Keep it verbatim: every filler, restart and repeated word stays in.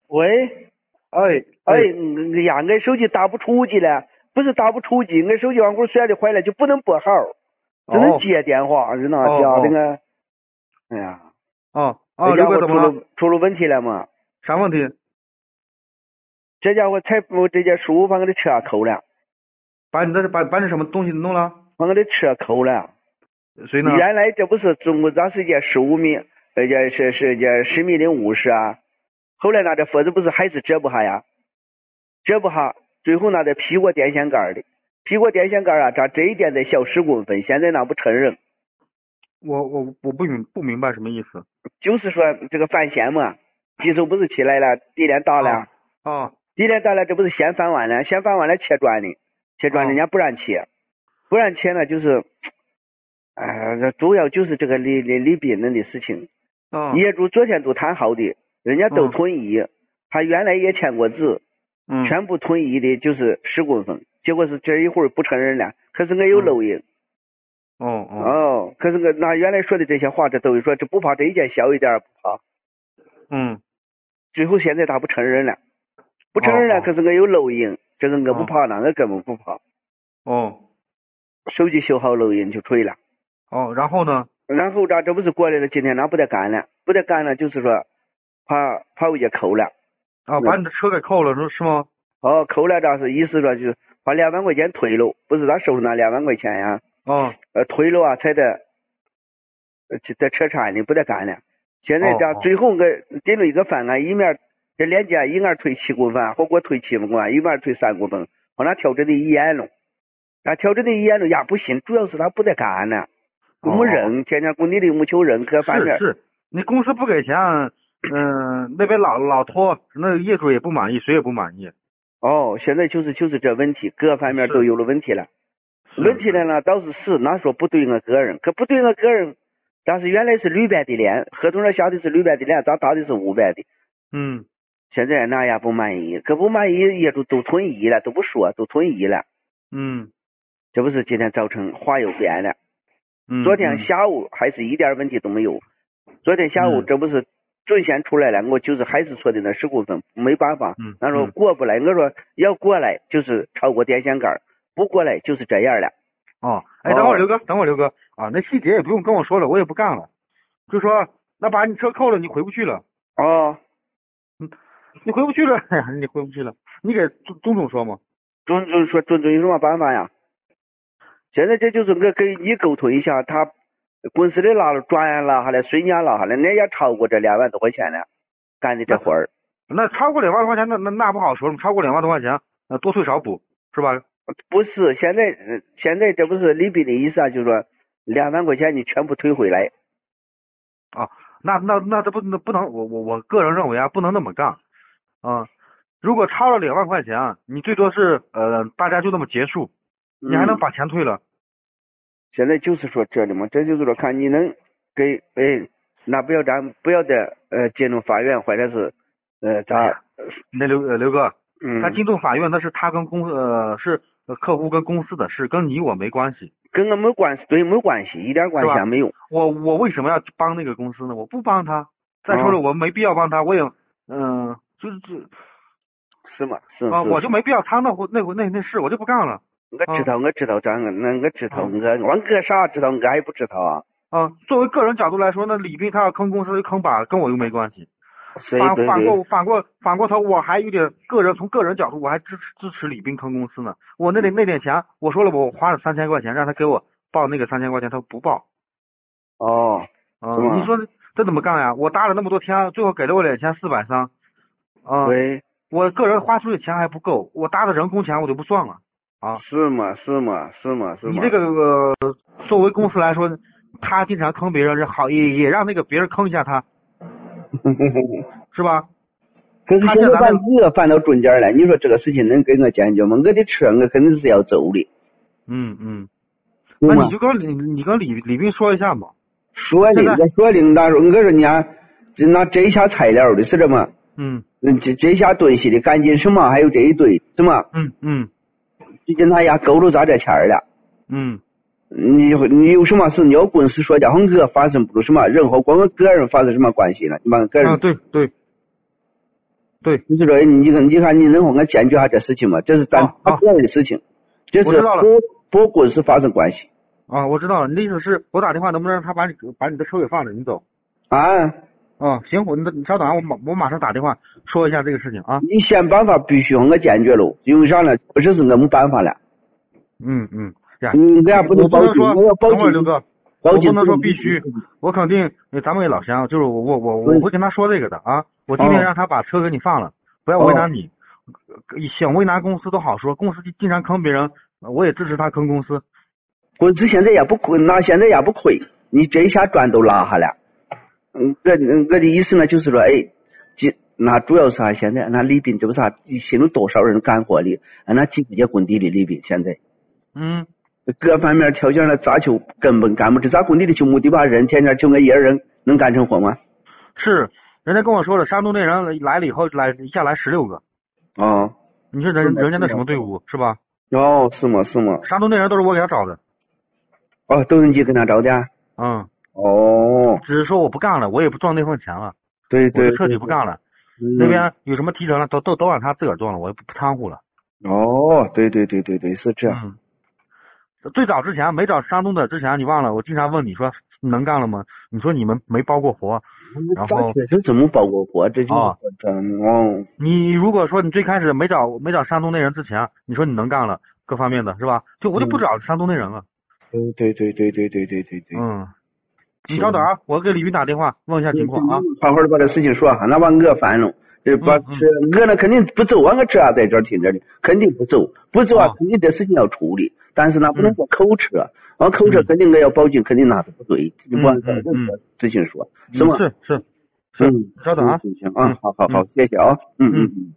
喂， 哎哎呀，俺手机打不出去了，不是打不出去，俺手机网口摔的坏了，就不能拨号，只能接电话，知道吗？家那个，哎呀， 哦哦，刘哥怎么了？出了问题了嘛？ 啥问题？ 这家伙才这件书把我的车扣了， 把你的把把你什么东西弄了？ 把我的车扣了。 谁呢？ 原来这不是中国咱世界十五米，呃，这是是这十米零五十啊。后来那这佛子不是还是折不下呀？折不下，最后那得劈过电线杆的，劈过电线杆啊，咱这一点得小十公分，现在那不承认。 我我我不明不明白什么意思。 就是说这个翻线嘛，技术不是起来了，地链大了。 啊。哦、 地链大了，这不是先翻完了，先翻完了切砖的，切砖人家不让切，哦、不让切呢，就是，哎、呃，主要就是这个李李李斌人的事情。 哦、 业主昨天都谈好的，人家都同意，嗯、他原来也签过字， 嗯， 全部同意的就是十公分，结果是这一会儿不承认了，可是我有录音。 哦哦哦，可是我那原来说的这些话，这都说这不怕这一件小一点不怕。 嗯， 最后现在他不承认了。不承认了， 哦、 可是我有录音，这个我不怕了，我根本不怕。 哦， 手机修好录音就可以了。 哦，然后呢？ 然后这这不是过来了，今天那不得干了，不得干了，就是说，怕怕我给扣了。 啊，把你的车给扣了，是是吗？ 哦，扣了，这是意思说就是把两万块钱退了，不是他收那两万块钱呀？ 哦， 呃，退了啊，才得，呃，在车铲里不得干了。现在这最后我给了一个方案，一面。这连接一面退七公分，或给我退七公分，一面退三公分，我那调整的一眼了，那调整的一眼了呀不行，主要是他不得干呢，又没人， 哦、 天天工地里没求人，各方面是是，你公司不给钱，嗯、呃，那边老老拖，那业主也不满意，谁也不满意。 哦，现在就是就是这问题，各方面都有了问题了，问题了呢倒是是，那说不对我个人，可不对我个人，但是原来是绿白的脸，合同上下的是绿白的脸，咱打的是五白的， 嗯。 现在那也不满意，可不满意业主都同意了，都不说，都同意了。 嗯， 这不是今天早晨话又变了。 嗯， 昨天下午还是一点问题都没有。嗯、昨天下午这不是准线出来了，我就是还是说的那十公分，没办法。 嗯， 那说过不来，我说要过来就是超过电线杆，不过来就是这样了。 哦，哎，等会儿刘哥，等会儿刘哥啊，那细节也不用跟我说了，我也不干了。就说那把你车扣了，你回不去了。 哦。 嗯，你回不去了，哎呀，你回不去了，你给钟钟总说嘛。 钟总说，钟总有什么办法呀？现在这就是我跟你沟通一下，他公司里拉了专案拉下来，水泥拉下来，那也超过这两万多块钱了，干的这活儿。 那超过两万多块钱，那那那不好说了，超过两万多块钱，那多退少补是吧？ 不是，现在现在这不是李斌的意思啊，就是说两万块钱你全部退回来。 啊。那那那这不那不能，我我我个人认为啊，不能那么干啊。如果超了两万块钱，你最多是呃，大家就那么结束，你还能把钱退了。 嗯、现在就是说这里嘛，这就是说看你能给哎，那不要咱不要的呃进入法院或者是呃咋？ 那刘呃刘哥， 嗯， 他进入法院那是他跟公呃是客户跟公司的事，跟你我没关系。 跟我没关系，对，没关系，一点关系也没有。 我我为什么要帮那个公司呢？我不帮他。再说了，我没必要帮他，我也嗯、呃，就是这。 是吗？是啊， 是我就没必要他那那那那事，我就不干了。 我知道，我知道，咱那我知道，我我哥啥知道，我还不知道啊。 啊，作为个人角度来说，那李斌他要坑公司坑把，跟我又没关系。 反反过反过反过头，我还有点个人从个人角度，我还支持支持李斌坑公司呢。我那点那点钱，我说了，我花了三千块钱，让他给我报那个三千块钱，他不报。 哦， 啊、嗯，你说这怎么干呀？我搭了那么多天，最后给了我两千四百三。啊， 对， 我个人花出的钱还不够，我搭的人工钱我就不算了。啊， 是吗？是吗？是吗？是吗？ 你这个呃，作为公司来说，他经常坑别人，好也也让那个别人坑一下他。是吧？ 可是现在把我翻到中间了，你说这个事情能给我解决吗？我的车我肯定是要走的。 嗯嗯，那你就跟李你跟李李斌说一下嘛。 说的，我说的，那时候我说人家拿这一下材料的是什么？ 嗯， 这这一下东西的赶紧什么？还有这一堆是吗？ 嗯嗯， 最近他也勾住咱这钱了。 嗯。 你你有什么事你要公司说，叫和我发生不出什么任何跟我个人发生什么关系了？你把个人啊，对对， 对， 就是说你看你看你能否我解决下这事情嘛？这是咱他个人的事情，这是和和公司发生关系。 啊，我知道了，你的意思是我打电话能不能让他把你把你的车给放着，你走？ 啊。 哦，行，我你你稍等啊，我马我马上打电话说一下这个事情啊。 你想办法必须我解决了，因为啥呢？确实是我没办法了。 嗯嗯，呀， 嗯，我也不能保警，我要保警， 刘哥，我不能说必须，我肯定，咱们也老乡，就是我我我我会跟他说这个的啊，我尽量让他把车给你放了，不要为难你，想为难公司都好说，公司经常坑别人，我也支持他坑公司。 公司现在也不亏，那现在也不亏，你这一下砖都拉下来。嗯，我我的意思呢，就是说，哎，那主要是啥？现在那李斌这不啥，心里多少人干活的，那几乎结工地的李斌现在， 嗯， 各方面条件的咋就根本干不这咋工地的就目的把人天天就我一个人能干成活吗？ 是，人家跟我说了，山东那人来了以后来一下来十六个。 哦， 你说人人家那什么队伍是吧？ 哦，是吗？是吗？ 山东那人都是我给他找的。 哦，都是你跟他找的？ 嗯。 哦， 只是说我不干了，我也不赚那份钱了。 对对， 我彻底不干了。 嗯、 那边有什么提成了，都都都让他自个儿赚了，我也不掺和了。 哦，对对对对对，是这样。 嗯。最早之前没找山东的之前，你忘了？我经常问你说你能干了吗？你说你们没包过活，然后确实怎么包过活？这就哦， 哦。 你如果说你最开始没找没找山东那人之前，你说你能干了，各方面的是吧？就我就不找山东那人了。 对对对对对对对对对。 嗯。你稍等啊，我给李云打电话问一下情况啊。 好好的把这事情说，那把我烦了，这把这我呢肯定不走啊，我车在这停着的，肯定不走，不走啊，肯定这事情要处理，但是呢不能说扣车，完扣车肯定我要报警，肯定那是不对，你不按照这个事情说，是吗？ 是是是，稍等啊。 行啊，好好好，谢谢啊，嗯嗯嗯。